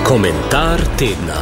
Komentar tedna.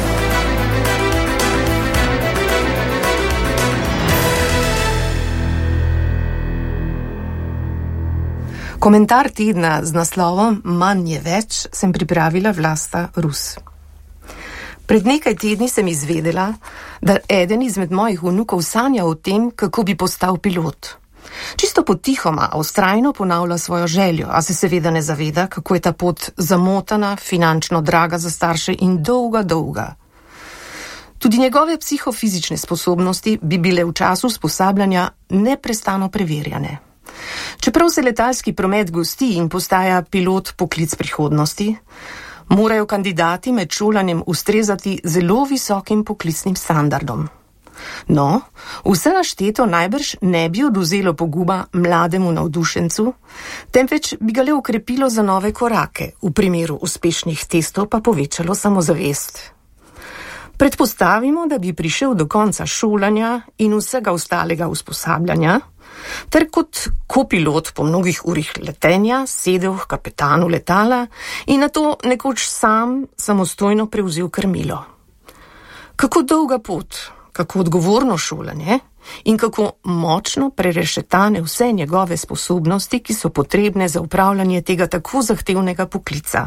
Komentar tedna z naslovom Manj je več sem pripravila Vlasta Rus. Pred nekaj tedni sem izvedela, da eden izmed mojih vnukov sanja o tem, kako bi postal pilot. Čisto potihoma, a vztrajno ponavlja svojo željo, a se seveda ne zaveda, kako je ta pot zamotana, finančno draga za starše in dolga. Tudi njegove psihofizične sposobnosti bi bile v času usposabljanja neprestano preverjane. Čeprav se letalski promet gosti in postaja pilot poklic prihodnosti, morajo kandidati med šolanjem ustrezati zelo visokim poklicnim standardom. No, vse našteto najbrž ne bi odvzelo poguma mlademu navdušencu, temveč bi ga le okrepilo za nove korake, v primeru uspešnih testov pa povečalo samozavest. Predpostavimo, da bi prišel do konca šolanja in vsega ostalega usposabljanja, ter kot kopilot po mnogih urih letenja sedel k kapetanu letala in nato nekoč sam samostojno prevzel krmilo. Kako dolga pot, kako odgovorno šolanje in kako močno prerešetane vse njegove sposobnosti, ki so potrebne za upravljanje tega tako zahtevnega poklica.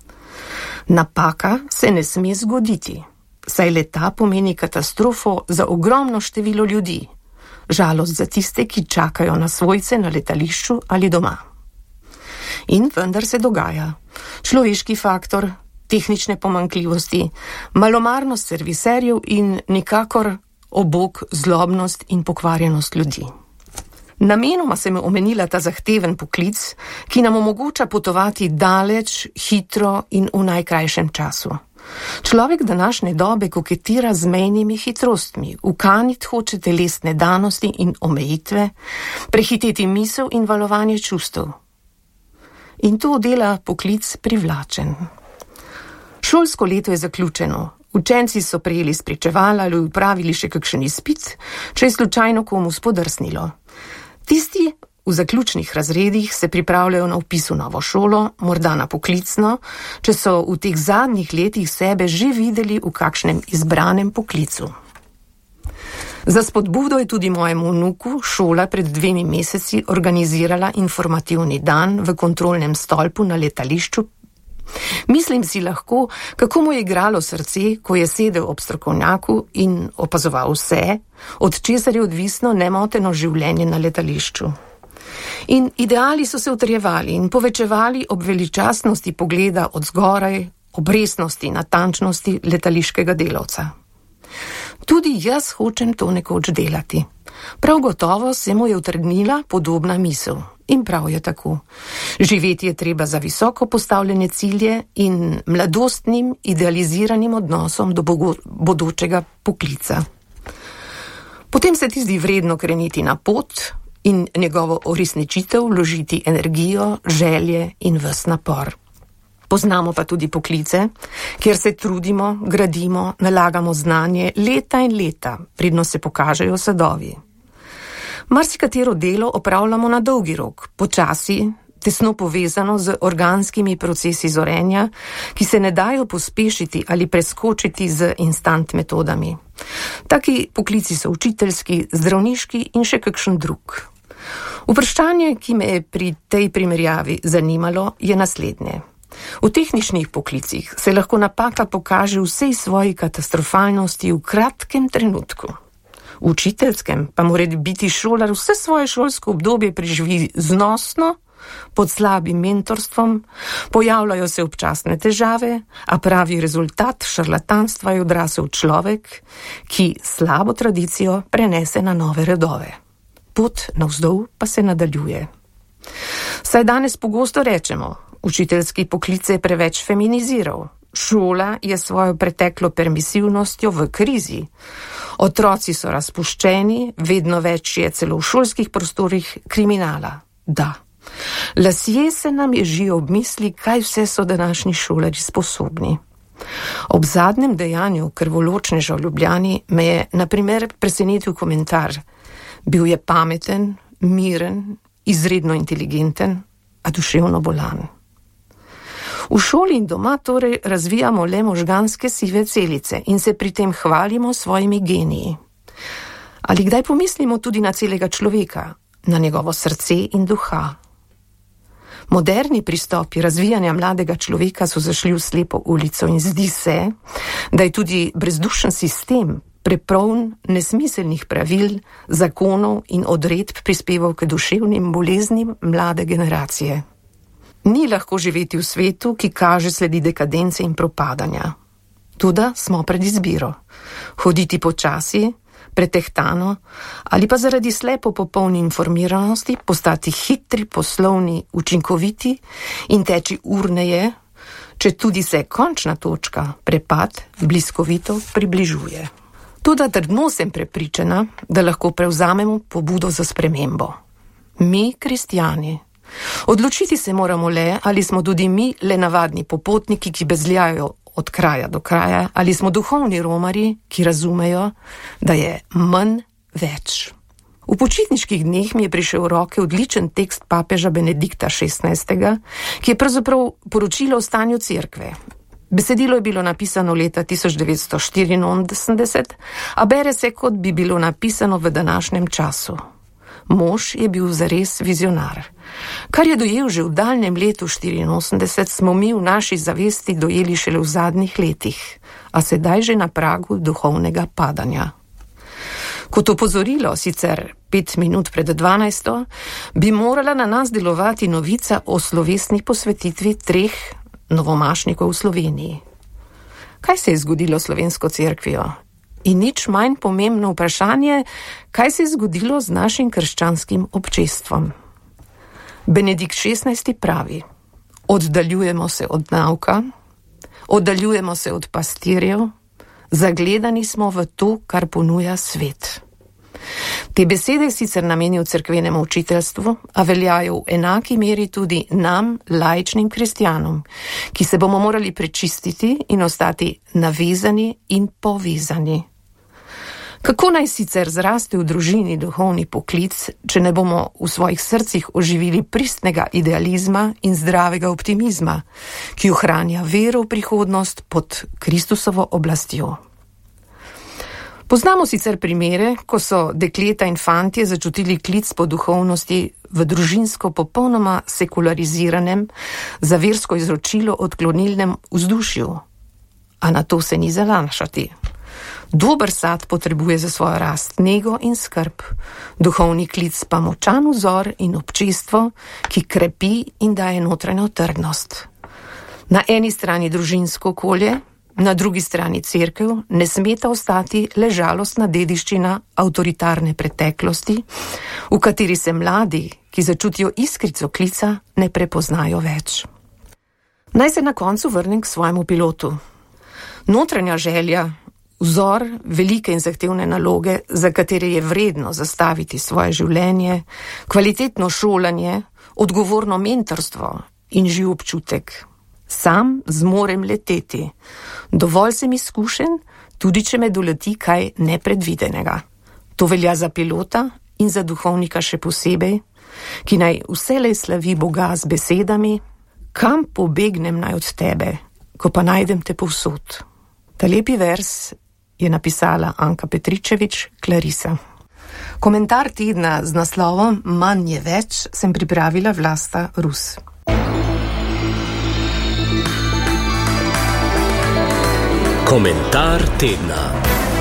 Napaka se ne sme zgoditi, saj leta pomeni katastrofo za ogromno število ljudi. Žalost za tiste, ki čakajo na svojce na letališču ali doma. In vendar se dogaja. Človeški faktor, tehnične pomanjkljivosti, malomarnost serviserjev in nikakor obok zlobnost in pokvarjenost ljudi. Namenoma sem omenila ta zahteven poklic, ki nam omogoča potovati daleč, hitro in v najkrajšem času. Človek današnje dobe koketira z mejnimi hitrostmi, ukaniti hoče telesne danosti in omejitve, prehiteti misel in valovanje čustev. In to dela poklic privlačen. Šolsko leto je zaključeno, učenci so prejeli spričevala ali upravili še kakšen izpit, če je slučajno komu spodrsnilo. Tisti v zaključnih razredih se pripravljajo na vpis v novo šolo, morda na poklicno, če so v teh zadnjih letih sebe že videli v kakšnem izbranem poklicu. Za spodbudo je tudi mojemu vnuku šola pred 2 meseci organizirala informativni dan v kontrolnem stolpu na letališču. Mislim si lahko, kako mu je igralo srce, ko je sedel ob strokovnjaku in opazoval vse, od česar je odvisno nemoteno življenje na letališču. In ideali so se utrjevali in povečevali ob veličastnosti pogleda od zgoraj, ob resnosti, natančnosti letališkega delavca. Tudi jaz hočem to nekoč delati. Prav gotovo se mu je utrgnila podobna misel. In prav je tako. Živeti je treba za visoko postavljene cilje in mladostnim, idealiziranim odnosom do bodočega poklica. Potem se ti zdi vredno kreniti na pot in njegovo uresničitev vložiti energijo, želje in ves napor. Poznamo pa tudi poklice, kjer se trudimo, gradimo, nalagamo znanje leta in leta, predno se pokažejo sadovi. Marsikatero delo opravljamo na dolgi rok, počasi, tesno povezano z organskimi procesi zorenja, ki se ne dajo pospešiti ali preskočiti z instant metodami. Taki poklici so učiteljski, zdravniški in še kakšen drug. Vprašanje, ki me je pri tej primerjavi zanimalo, je naslednje. V tehničnih poklicih se lahko napaka pokaže vsej svoji katastrofalnosti v kratkem trenutku. V učiteljskem pa mora biti šolar vse svoje šolsko obdobje preživi znosno, pod slabim mentorstvom, pojavljajo se občasne težave, a pravi rezultat šarlatanstva je odrasel človek, ki slabo tradicijo prenese na nove redove. Pot navzdol pa se nadaljuje. Saj danes pogosto rečemo, učiteljski poklic je preveč feminiziral. Šola je svojo preteklo permisivnostjo v krizi. Otroci so razpuščeni, vedno več je celo v šolskih prostorih kriminala. Da, lasje se nam ježijo ob misli, kaj vse so današnji šolarji sposobni. Ob zadnjem dejanju krvoločneža v Ljubljani me je, na primer, presenetil komentar. Bil je pameten, miren, izredno inteligenten, a duševno bolan. V šoli in doma torej razvijamo le možganske sive celice in se pri tem hvalimo svojimi geniji. Ali kdaj pomislimo tudi na celega človeka, na njegovo srce in duha? Moderni pristopi razvijanja mladega človeka so zašli v slepo ulico in zdi se, da je tudi brezdušen sistem prepoln nesmiselnih pravil, zakonov in odredb prispeval k duševnim boleznim mlade generacije. Ni lahko živeti v svetu, ki kaže sledi dekadence in propadanja. Toda smo pred izbiro. Hoditi počasi, pretehtano ali pa zaradi slepo popolni informiranosti postati hitri, poslovni, učinkoviti in teči urneje, če tudi se končna točka, prepad, bliskovito približuje. Toda trdno sem prepričana, da lahko prevzamemo pobudo za spremembo. Mi, kristjani, odločiti se moramo le, ali smo tudi mi le navadni popotniki, ki bezljajo od kraja do kraja, ali smo duhovni romarji, ki razumejo, da je manj več. V počitniških dneh mi je prišel v roke odličen tekst papeža Benedikta XVI, ki je pravzaprav poročilo o stanju cerkve. Besedilo je bilo napisano leta 1984, a bere se, kot bi bilo napisano v današnjem času. Mož je bil zares vizionar. Kar je dojel že v daljnem letu 84, smo mi v naši zavesti dojeli šele v zadnjih letih, a sedaj že na pragu duhovnega padanja. Kot opozorilo, sicer 5 minut pred 12, bi morala na nas delovati novica o slovesni posvetitvi 3 novomašnikov v Sloveniji. Kaj se je zgodilo s slovensko cerkvijo? In nič manj pomembno vprašanje, kaj se je zgodilo z našim krščanskim občestvom. Benedikt XVI pravi: oddaljujemo se od nauka, oddaljujemo se od pastirjev, zagledani smo v to, kar ponuja svet. Te besede je sicer namenil cerkvenemu učiteljstvu, a veljajo v enaki meri tudi nam, laičnim kristjanom, ki se bomo morali prečistiti in ostati navezani in povezani. Kako naj sicer zraste v družini duhovni poklic, če ne bomo v svojih srcih oživili pristnega idealizma in zdravega optimizma, ki ohranja vero v prihodnost pod Kristusovo oblastjo? Poznamo sicer primere, ko so dekleta in fantje začutili klic po duhovnosti v družinsko popolnoma sekulariziranem, za versko izročilo odklonilnem vzdušju. A na to se ni zanašati. Dober sad potrebuje za svojo rast nego in skrb, duhovni klic pa močan vzor in občestvo, ki krepi in daje notranjo trdnost. Na eni strani družinsko okolje, na drugi strani cerkev ne smeta ostati le žalostna dediščina avtoritarne preteklosti, v kateri se mladi, ki začutijo iskrico klica, ne prepoznajo več. Naj se na koncu vrnem k svojemu pilotu. Notranja želja, vzor velike in zahtevne naloge, za katere je vredno zastaviti svoje življenje, kvalitetno šolanje, odgovorno mentorstvo in živ občutek. Sam zmorem leteti. Dovolj sem izkušen, tudi če me doleti kaj nepredvidenega. To velja za pilota in za duhovnika še posebej, ki naj vselej slavi Boga z besedami: kam pobegnem naj od tebe, ko pa najdem te povsod. Ta lepi vers je napisala Anka Petričevič, Clarisa. Komentar tedna z naslovom Manj je več sem pripravila Vlasta Rus. Komentar tedna.